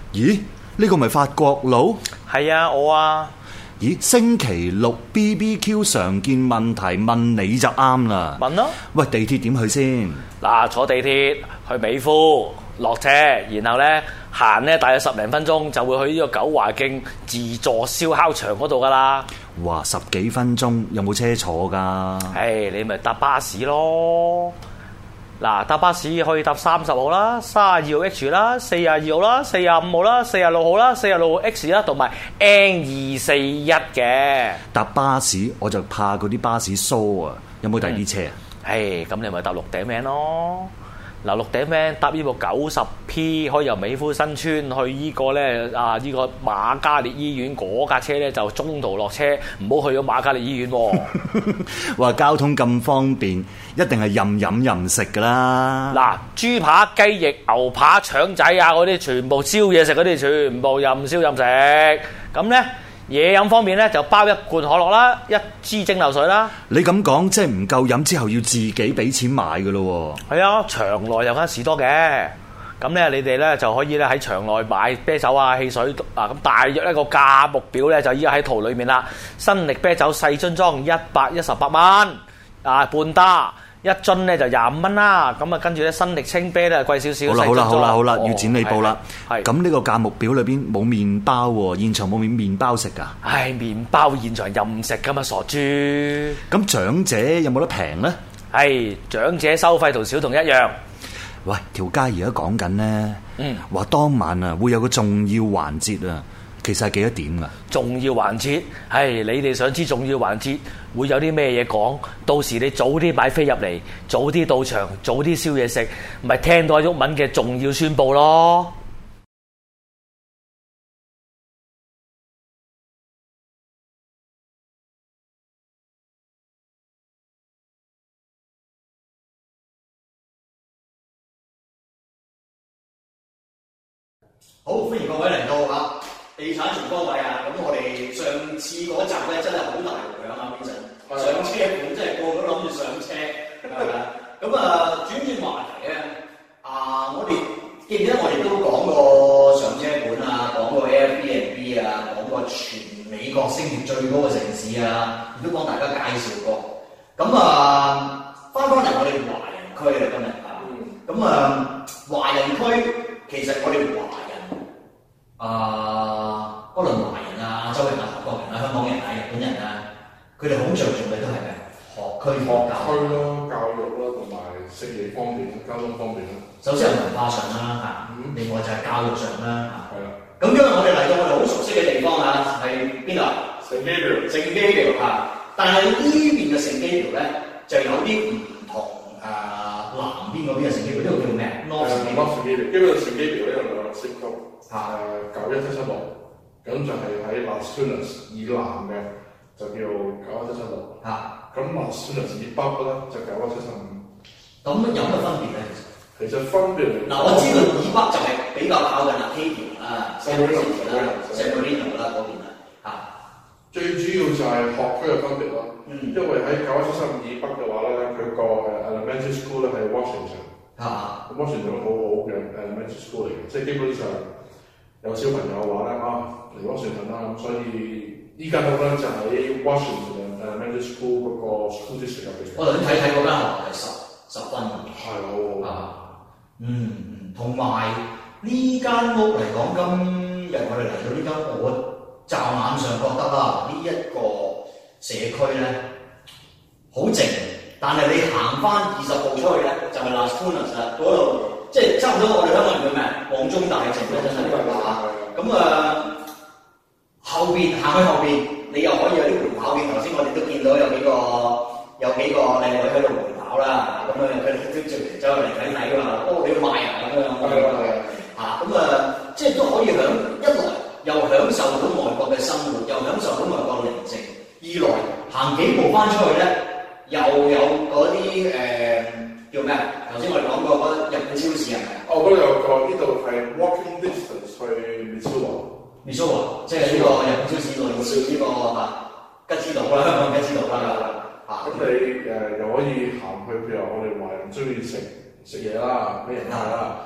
咦？呢個咪法國佬？ 係啊，我啊。 咦？星期六 BBQ 常見問題問你就啱啦。 問咯。 喂，地鐵點去先？ 嗱，坐地鐵去美孚落車，然後咧行咧大約10零分鐘就會去呢個九華徑自助燒烤場嗰度噶啦。 哇，10幾分鐘有冇車坐㗎？ 你咪搭巴士咯。嗱，搭巴士可以搭30號啦、32號 H 啦、42號啦、45號啦、46號啦、46號 X 啦，同埋 N241嘅。 搭巴士我就怕嗰啲巴士疏啊，有冇第二啲車啊？ 咁你咪搭綠頂 van 咯。嗱，綠頂 van 搭呢部90P 可以由美孚新村去呢個咧呢個瑪嘉烈醫院嗰架車咧就中途落車，唔好去咗瑪嘉烈醫院喎。 話交通咁方便，一定係任飲任食㗎啦。 嗱，豬扒、雞翼、牛扒、腸仔啊嗰啲全部燒嘢食嗰啲全部任燒任食。咁咧嘢飲方面咧就包1罐可樂啦，1支蒸餾水啦。 你咁講即係唔夠飲之後要自己俾錢買㗎咯喎。 係啊，場內有間士多嘅。咁咧你哋咧就可以咧喺場內買啤酒啊、汽水啊。咁大約一個價目表咧就依家喺圖裏面啦。新力啤酒細樽裝118蚊，半打1樽咧就25蚊啦。咁啊跟住咧新力清啤咧貴少少。 好啦，要剪你報啦。咁呢個價目表裏邊冇麵包喎，現場冇麵包食㗎。 麵包現場任食㗎嘛，傻豬。 咁長者有冇得平咧？ 長者收費同小童一樣。 喂，條街而家講緊呢，話當晚啊會有個重要環節啊，其實係幾多點㗎？重要環節， 你哋想知重要環節會有啲咩嘢講？到時你早啲買飛入嚟，早啲到場，早啲燒嘢食，咪聽到阿毓民嘅重要宣佈咯。 好，歡迎各位嚟到地產全方位啊！咁我哋上次嗰集咧真係好大迴響啊！Vincent上車盤真係個個都諗住上車，係咪啊？咁轉話題咧，我哋記唔記得我哋都講過上車盤啊，講過 Airbnb 啊，講過全美國升值最高嘅城市啊，亦都幫大家介紹過。咁翻嚟我哋華人區啦，今日華人區其實我哋華人。不論華人啊、亞洲人啊、韓國人啊、香港人啊、日本人啊，佢哋好着重嘅都係咩？學區咯、 教育啦，同埋食嘢方面、交通方面啦。 首先係文化上啦，另外就係教育上啦。 係啦。咁今日我哋嚟到我哋好熟悉嘅地方係邊度？聖基廟但係呢邊嘅聖基廟咧，就有啲唔同南邊嗰邊嘅聖基廟，呢個叫咩？North 聖基廟。 基本上聖基廟呢有兩個聖堂。9177路，咁就係喺 Las Tunas 以南嘅就叫9177路。咁 Las Tunas 以北咧就9175。 咁有咩分別咧？ 其實分別我知道以北就係比較靠近Arcadia啦、San Bernardino 啦嗰邊啦。 最主要就係學區嘅分別咯。因為喺9175以北嘅話咧，佢個elementary school 咧係 Washington。Washington 好好嘅elementary school 嚟嘅，即係基本上有小朋友嘅話咧嚟 Washington 啦，咁所以依間屋咧就喺 Washington elementary school 嗰個 school district 入邊。 我頭先睇嗰間學校係10分嘅。 係好好。 同埋呢間屋嚟講，今日我哋嚟到呢間屋，我驟眼上覺得呢一個社區咧好靜。但係你行翻20步出去咧，就係 Las Tunas 嗰度，即係差唔多我哋香港人叫咩？旺中大靜咧，真係呢個話。咁後邊行去後邊，你又可以有啲陪跑嘅。頭先我哋都見到有幾個靚女喺度陪跑啦。咁佢哋都走嚟睇睇㗎嘛。你要買咁即係都可以一來又享受到外國嘅生活，又享受到外國寧靜；二來行幾步翻出去咧。又有嗰啲叫咩？頭先我哋講過嗰日本超市係咪？ 嗰度有個呢度係 walking distance 去 Mitsuwa， 即係呢個日本超市內呢個吉之島啦，香港吉之島啦。 咁你又可以行去，譬如我哋華人中意食嘢啦，咩人啦，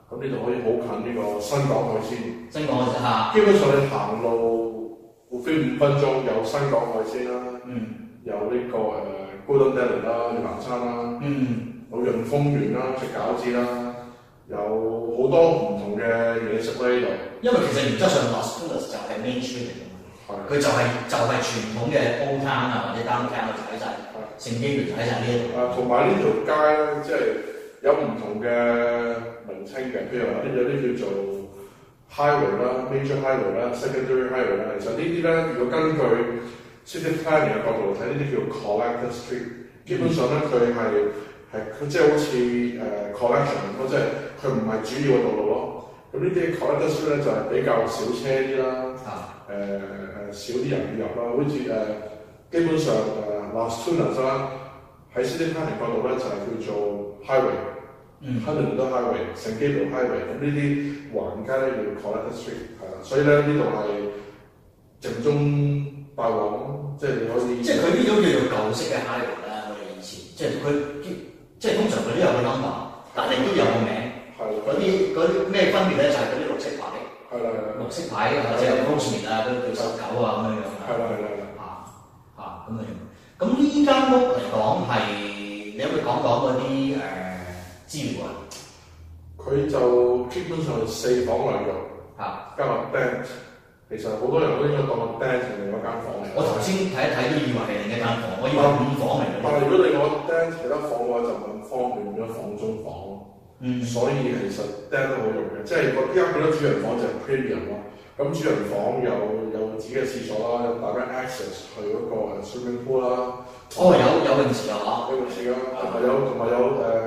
咁呢度可以好近呢個新港海鮮。 新港海鮮嚇。 基本上你行路飛5分鐘有新港海鮮啦，有呢個Golden Delhi 啦，越南餐啦，有潤豐園啦，食餃子啦，有好多唔同嘅嘢食喺呢度。 因為其實原則上 Las Tunas 就係 Main Street 嚟㗎嘛，佢就係傳統嘅 Old Town 啊或者 Downtown 就喺晒聖基聯就喺晒呢一度。 同埋呢條街咧，即係有唔同嘅名稱嘅，譬如話有啲叫做 highway 啦、major highway 啦、secondary highway 啦。其實呢啲咧，如果根據 city planning 嘅角度嚟睇，呢啲叫 collector street。基本上咧，佢即係好似collection 咁咯，即係佢唔係主要嘅道路咯。咁呢啲 collector street 咧就係比較少車啲啦，少啲人要入啦。好似基本上Las Tunas 啦，喺 city planning 角度咧就係叫做 highway。Huntington Highway、聖基廟 Highway， 咁呢啲橫街咧叫 collector street， 係啦，所以咧呢度係正宗霸王，即係你可以。即係佢呢種叫做舊式嘅 highway 啦，我哋以前，即係通常佢都有個 number， 但係都有個名。係嗰啲咩分別咧？就係嗰啲綠色牌。係啦。綠色牌或者有 postman 啊，都叫19啊咁樣樣。係啦。咁樣。咁呢間屋嚟講係，你可唔可以講嗰啲資料啊？佢就基本上係4房2浴，加個 den。其實好多人都應該當個 den 係另一間房嚟。我頭先睇一睇都以為係另一間房，我以為5房嚟嘅。但係如果你個 den 其他房嘅話，就唔方便變咗房中房咯。所以其實 den 都好用嘅，即係依家變咗主人房就係 premium 咯。咁主人房有自己嘅廁所啦，有 direct access 去嗰個swimming pool 啦。有泳池啊！有泳池啦，同埋有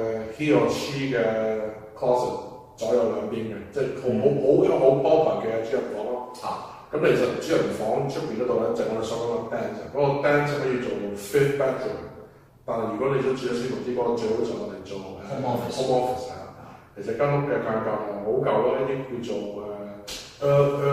he or she 嘅 closet 左右兩邊嘅，即係好 proper 嘅主人房咯。咁其實主人房出邊嗰度咧，就係我哋所講嘅 den， 嗰個 den 就可以做 fifth bedroom。但係如果你想住得舒服啲，嗰個最好就我哋做 home office 啊。其實間屋嘅間隔係好舊咯，呢啲叫做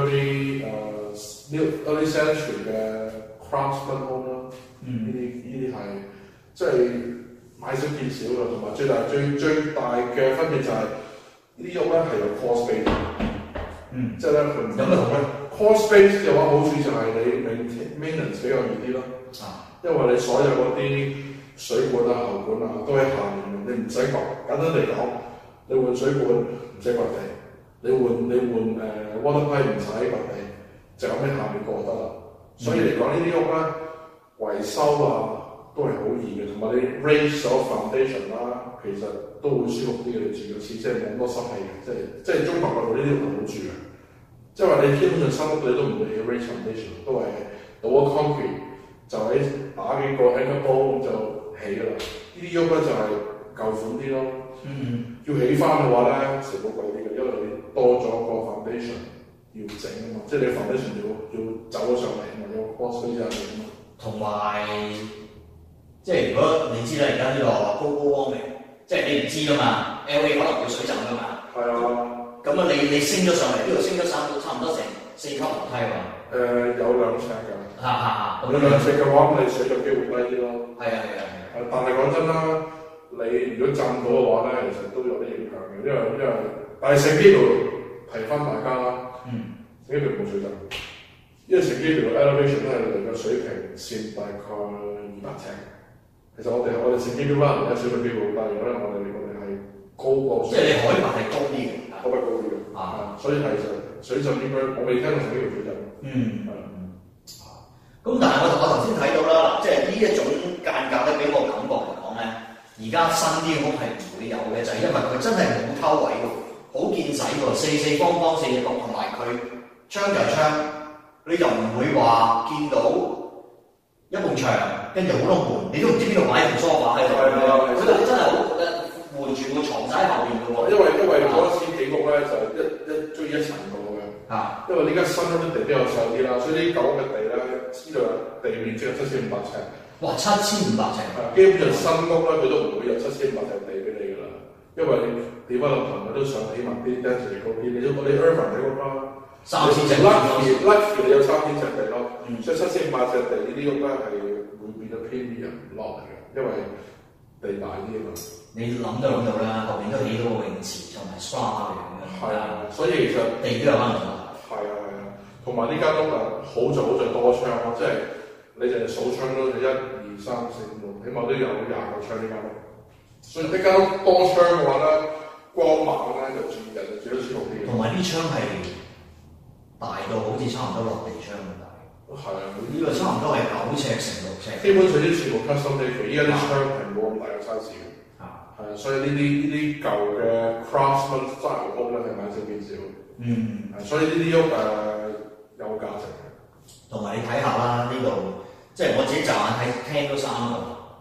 early century 嘅 craftsman home 啦。呢啲係即係買少見少嘅，同埋最大嘅分別就係呢啲屋咧係有 crawl space。即係咧佢有咩好咧 ？crawl space 嘅話，好處就係你 maintenance 比較易啲咯。因為你所有嗰啲水管啊、喉管啊都喺下面，你唔使掘。簡單嚟講，你換水管唔使掘地，你換water pipe 唔使掘地，就咁喺下面過得啦。所以嚟講呢啲屋咧，維修啊都係好易嘅，同埋你 raise 咗 foundation 啦，其實都會舒服啲嘅。你住嗰次即係冇咁多濕氣嘅，即係中國嗰度呢啲屋好住嘅。即係話你基本上新屋你都唔會起 raise foundation， 都係倒咗 concrete 就喺打幾個 anchor bolt 就起㗎啦。呢啲屋咧就係舊款啲咯。要起翻嘅話咧，成本貴啲嘅，因為你多咗個 foundation 要整啊嘛，即係你 foundation 要走咗上嚟啊嘛，有個 cost 喺入面啊嘛。同埋，即係如果你知啦，而家呢個 global warming，即係你唔知㗎嘛 ，LA 可能會水浸㗎嘛。係啊。咁啊，你升咗上嚟，呢度升咗差唔多成4級樓梯嘛。有2尺㗎。有2尺嘅話，咁你水浸機會低啲咯。係啊。但係講真啦，你如果浸到嘅話咧，其實都有啲影響嘅，因為但係聖基廟提翻大家啦。聖基廟冇水浸。因為聖基廟 elevation 都係離個水平線大概200尺。其實我哋聖基廟灣而家水平機會好低，可能我哋係高過。即係你海拔係高啲嘅，海拔高啲嘅。所以係水浸應該我未聽過聖基廟水浸。咁但係我頭先睇到啦，即係呢一種間隔咧，俾我感覺嚟講咧，而家新啲屋係唔會有嘅，就係因為佢真係冇溝位喎，好見使喎，四方方四角，同埋佢窗就係窗。你就唔會話見到一埲牆，跟住好多門，你都唔知邊度擺條梳化喺度。佢度真係好換住個床曬喺後邊嘅喎。因為嗰時起屋咧就一追一層過嘅。因為呢間新屋啲地比較細啲啦，所以呢舊屋嘅地咧，知道地面只有7500尺。哇！7500尺。基本上新屋咧，佢都唔會有7500尺地俾你㗎啦，因為點解落頭佢都想起碼啲 density 高啲，你urban 起屋啦。3000尺 lucky 你有3000尺地咯，所以7500尺地呢啲屋咧係會變咗 premium lot 嚟嘅，因為地大啲啊嘛。 你諗都諗到啦，後邊都起到個泳池同埋 spa 嚟嘅。 係啊，所以其實地都有關係。 係啊，同埋呢間屋好就好在多窗咯，即係你淨係數窗都係1、2、3、4、5，起碼都有20個窗呢間屋。所以呢間屋多窗嘅話咧，光猛咧就住人就住得舒服啲。同埋啲窗係大到好似差唔多落地窗咁大。 係啊， 呢個差唔多係9尺乘6尺。 基本上啲全部 custom made，依家啲窗係冇咁大嘅 size 嘅。係啊，所以呢啲舊嘅 craftsman style 屋咧係買少見少。所以呢啲屋有價值嘅。 同埋你睇下啦，呢度即係我自己驟眼睇廳都3個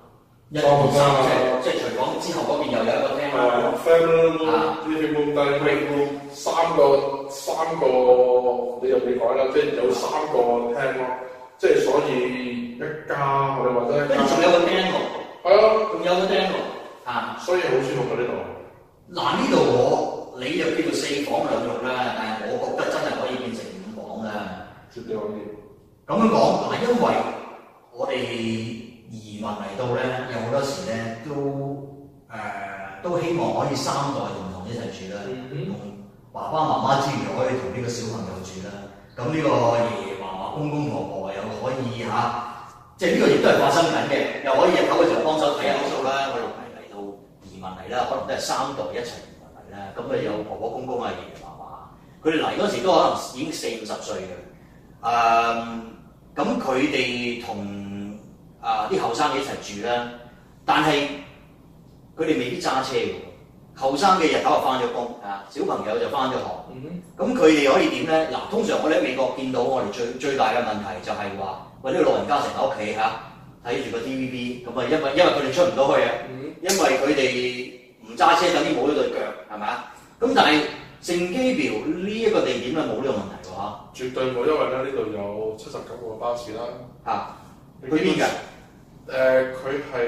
，1、2、3即係廚房之後嗰邊又有一個廳啦。 family room、living room、3個你講啦，即係有3個廳咯，即係所以一家我哋或者跟住仲有個廳喎。 係啊， 仲有個廳喎。 所以好舒服嘅呢度。 嗱呢度你就叫做4房2浴啦，但係我覺得真係可以變成5房啦。 絕對可以。 咁樣講嗱，因為我哋移民嚟到咧，有好多時咧都希望可以3代同一齊住啦，同爸爸媽媽之餘可以同呢個小朋友住啦。咁呢個爺爺嫲嫲、公公婆婆又可以即係呢個亦都係發生緊嘅，又可以入口嘅時候幫手睇下數啦。我哋唔係嚟到移民嚟啦，可能都係3代一齊移民嚟啦。咁有婆婆公公啊、爺爺嫲嫲，佢哋嚟嗰時都可能已經40、50歲嘅。咁佢哋同啲後生嘅一齊住啦，但係佢哋未必揸車嘅。後生嘅日頭就翻咗工，小朋友就翻咗學。咁佢哋可以點咧？嗱，通常我哋喺美國見到我哋最大嘅問題就係話，喂，呢個老人家成日喺屋企睇住個 TVB，咁啊因為佢哋出唔到去啊，因為佢哋唔揸車，等於冇咗對腳，係咪啊？咁但係聖基表呢一個地點咧冇呢個問題喎嚇。 絕對冇，因為咧呢度有79個巴士啦。 去邊㗎？ 佢係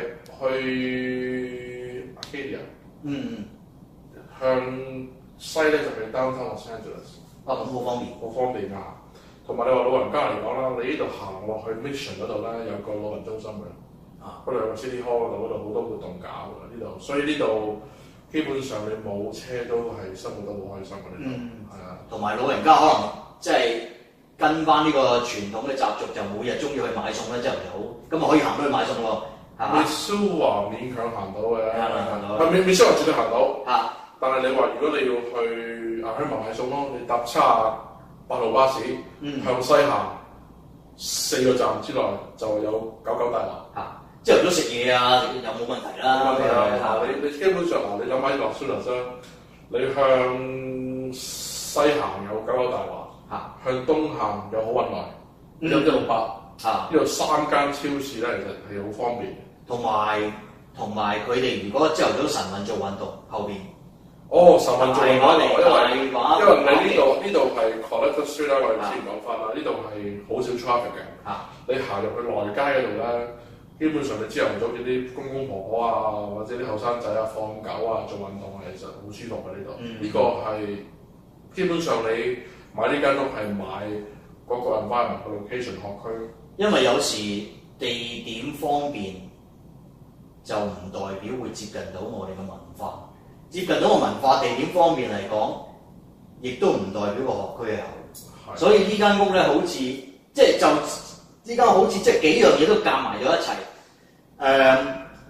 去 Arcadia。向西咧就係 Downtown Los Angeles。 咁好方便。好方便㗎。 同埋你話老人家嚟講啦，你呢度行落去 Mission 嗰度咧有個老人中心嘅。嗰度有個 City Hall 嗰度好多活動搞㗎呢度，所以呢度基本上你冇車都係生活得好開心嘅呢度。係啊。同埋老人家可能即係跟翻呢個傳統嘅習俗，就每日中意去買餸咧，朝頭早，咁啊可以行到去買餸喎。 Missoula 勉強行到嘅。Missoula 絕對行到。但係你話如果你要去香港買餸咯，你搭78號巴士向西行4個站之內就有99大樓。 朝頭早食嘢有冇問題啦？ 冇問題啊！你基本上你諗下落蘇黎世，你向西行有99大華，向東行有好運來，有168。呢度3間超市咧，其實係好方便。 同埋佢哋如果朝頭早晨運做運動後邊。 晨運做運動，因為你呢度係 Collector Street 啦，我哋之前講翻啦，呢度係好少 traffic 嘅。你行入去內街嗰度咧，基本上你朝頭早見啲公公婆婆啊，或者啲後生仔放狗啊做運動其實好舒服嘅呢度。呢個係基本上你買呢間屋係買嗰個 environment 個 location 學區。 因為有時地點方便，就唔代表會接近到我哋嘅文化。接近到個文化地點方面嚟講，亦都唔代表個學區係好。所以呢間屋咧，好似呢間好似即係幾樣嘢都夾埋咗一齊。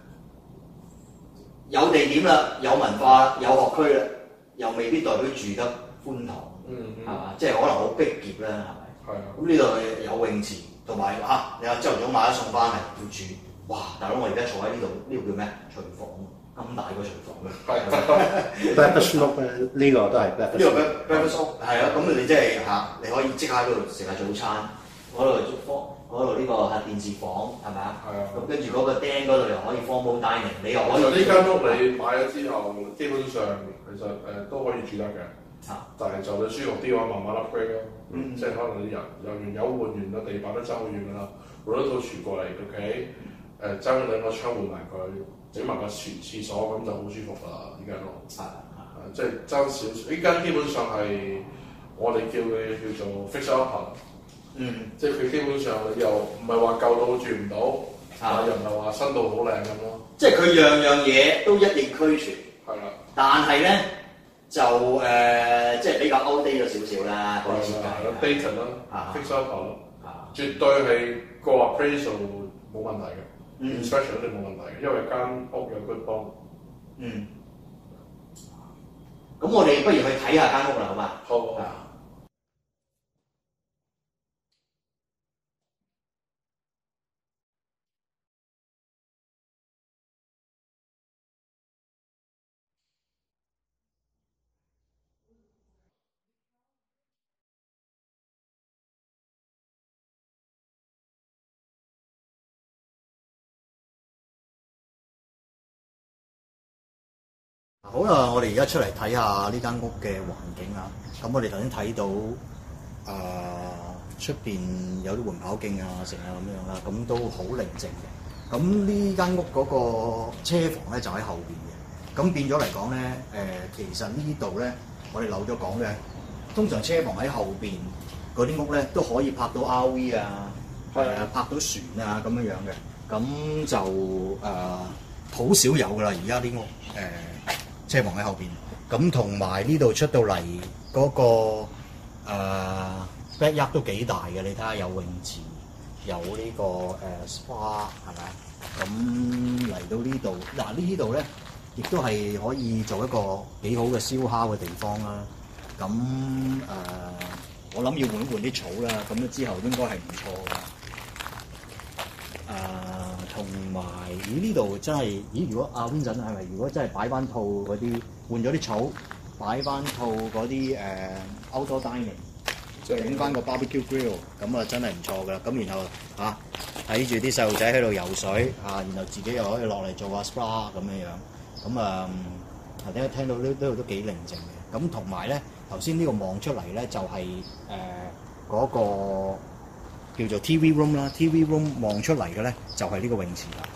有地點啦，有文化，有學區啦，又未必代表住得寬敞，係嘛？即係可能好逼傑啦，係咪？係啊。咁呢度有泳池，同埋你話朝頭早買咗餸翻嚟要煮，哇！大佬我而家坐喺呢度，呢個叫咩？廚房。咁大個廚房嘅 ，breakfast nook 咧，呢個都係 breakfast。 呢個 breakfast nook 係啊，咁你即係你可以即刻喺度食下早餐，嗰度呢個係電視房係咪啊？係啊。咁跟住嗰個釘嗰度又可以 formal dining， 你又可以。 呢間屋你買咗之後，基本上其實都可以住得嘅。但係就你舒服啲嘅話，慢慢 upgrade 咯。即係可能你人又完有換完啦，地板都爭好遠㗎啦，攞一套廚過嚟屋企，爭2個窗換埋佢。整埋個廁所咁就好舒服啦！呢間屋即係爭少少，呢間基本上係我哋叫做 fix up，即係佢基本上你又唔係話舊到住唔到， 但係又唔係話新到好靚咁咯。 即係佢樣樣嘢都一應俱全。 係啦。 但係咧就即係比較 outdate 咗少少啦，嗰啲設計。 dated 啦 ，fix up 咯，絕對係個 appraisal 冇問題嘅 ，inspection 都冇問題嘅，因為間屋有 good bond。 咁我哋不如去睇下間屋啦，好嘛？ 好。 好啦，我哋而家出嚟睇下呢間屋嘅環境啊。咁我哋頭先睇到出邊有啲緩跑徑啊，成啊咁樣啦，咁都好寧靜嘅。咁呢間屋嗰個車房咧就喺後邊嘅。咁變咗嚟講咧，其實呢度咧，我哋漏咗講嘅，通常車房喺後邊嗰啲屋咧都可以泊到 RV 啊，泊到船啊咁樣樣嘅。咁就好少有噶啦，而家啲屋車房喺後邊，咁同埋呢度出到嚟嗰個backyard 都幾大嘅，你睇下有泳池，有呢個spa 係咪？咁嚟到呢度，嗱呢度咧，亦都係可以做一個幾好嘅燒烤嘅地方啦。咁我諗要換一換啲草啦，咁之後應該係唔錯嘅。同埋，呢度真係，如果阿 Vincent 係咪？如果真係擺翻套嗰啲，換咗啲草，擺翻套嗰啲outdoor dining，整翻個 barbecue grill， 咁啊真係唔錯噶啦。咁然後睇住啲細路仔喺度游水然後自己又可以落嚟做下 spa 咁樣樣。咁頭先聽到呢度都幾寧靜嘅。咁同埋咧，頭先呢個望出嚟咧就係嗰個叫做 TV room 啦 ，TV room 望出嚟嘅咧就係呢個泳池啦。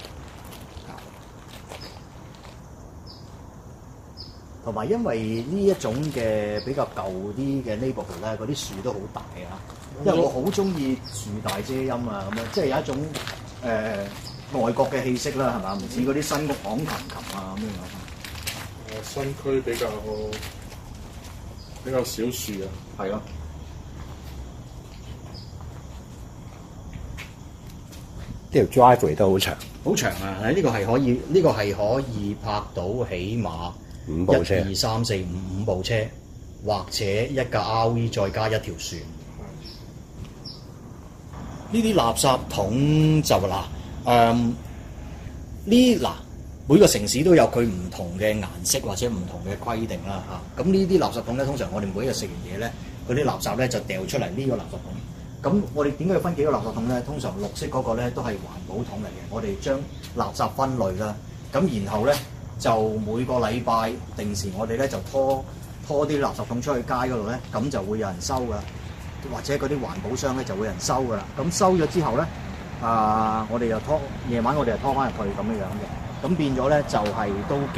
同埋因為呢一種嘅比較舊啲嘅 neighborhood 咧，嗰啲樹都好大啊。因為我好中意樹大遮陰啊，咁樣即係有一種外國嘅氣息啦，係嘛？唔似嗰啲新屋昂琴琴啊咁樣。 新區比較少樹啊。 係咯。呢條 driveway 都好長，好長啊！呢個係可以泊到起碼5部車，1、2、3、4、5部車，或者一架 RV 再加一條船。呢啲垃圾桶就每個城市都有佢唔同嘅顏色或者唔同嘅規定啦嚇。咁呢啲垃圾桶咧，通常我哋每日食完嘢咧，嗰啲垃圾咧就掉出嚟呢個垃圾桶。咁我哋點解要分幾個垃圾桶咧？通常綠色嗰個咧都係環保桶嚟嘅，我哋將垃圾分類啦。咁然後咧就每個禮拜定時我哋咧就拖啲垃圾桶出去街嗰度咧，咁就會有人收噶，或者嗰啲環保箱咧就會有人收噶啦。咁收咗之後咧，我哋又夜晚我哋又拖翻入去咁樣樣嘅。咁變咗咧就係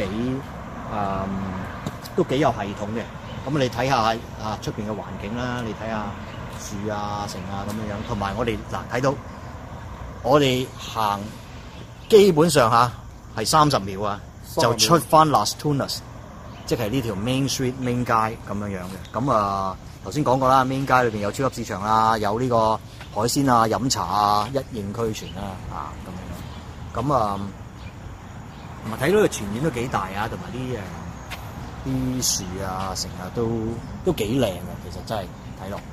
都幾有系統嘅。咁你睇下出邊嘅環境啦，你睇下樹啊、城啊咁樣樣，同埋我哋睇到我哋行基本上係30秒啊，就出翻 Las Tunas， 即係呢條 Main Street Main 街咁樣樣嘅。咁頭先講過啦， Main 街裏邊有超級市場啦，有呢個海鮮啊、飲茶啊，一應俱全啦咁樣。咁同埋睇到個全面都幾大啊，同埋啲樹啊、城啊都幾靚嘅，其實真係睇落。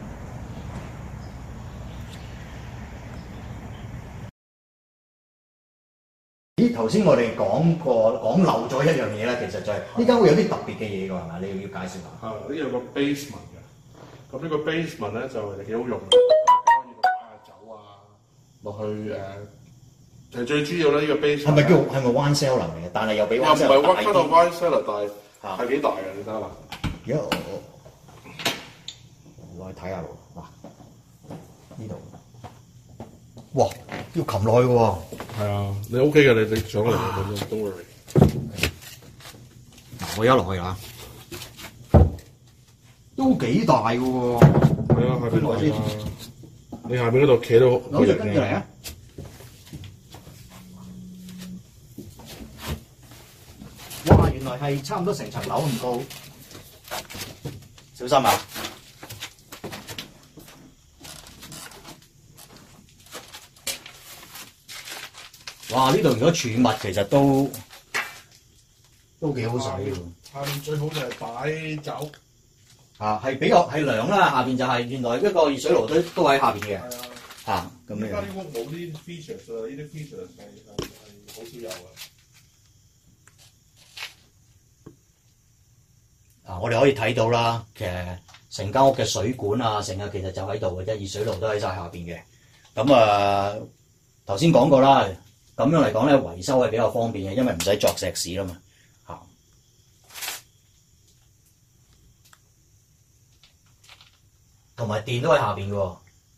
頭先我哋講漏咗一樣嘢啦，其實就係呢間會有啲特別嘅嘢㗎，係咪？你要介紹下。 呢有個 basement 嘅，咁呢個 basement 咧就幾好用嘅，大家可以擺下酒落去其實最主要咧呢個 basement 係咪 wine cellar 嚟嘅？但係又比 wine cellar 大啲。又唔係 wine cellar，但係幾大嘅，你睇下。 而家我去睇下喎，呢度。哇！要擒落去嘅喎。 係啊，你 OK 嘅，你上嚟don't worry。 我而家落去啦，都幾大嘅喎。 係啊，下邊落啊。你下邊嗰度企到好型嘅。 來係差唔多成層樓咁高，小心啊！哇！呢度如果儲物其實都幾好使喎。 下面最好就係擺酒。 係比較係涼啦，下邊就係原來一個熱水爐都喺下邊嘅。咁樣。 而家啲屋冇呢啲 features 啊，呢啲 features 係好少有嘅。 我哋可以睇到啦，其實成間屋嘅水管啊，成日其實就喺度嘅啫，熱水爐都喺晒下邊嘅。咁頭先講過啦，咁樣嚟講咧，維修係比較方便嘅，因為唔使鑿石屎啦嘛。同埋電都喺下邊嘅喎。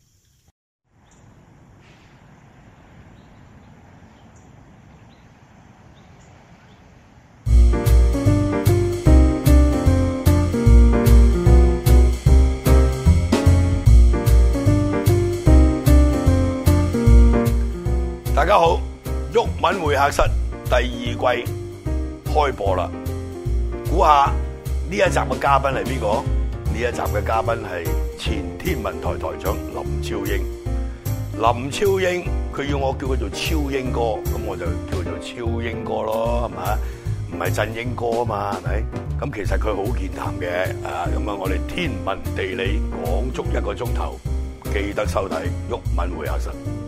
大家好，毓民會客室第2季開播啦！估下呢一集嘅嘉賓係邊個？呢一集嘅嘉賓係前天文台台長林超英。林超英佢要我叫佢做超英哥，咁我就叫做超英哥咯，係咪？唔係振英哥啊嘛，係咪？咁其實佢好健談嘅，咁我哋天文地理講足1個鐘頭，記得收睇毓民會客室。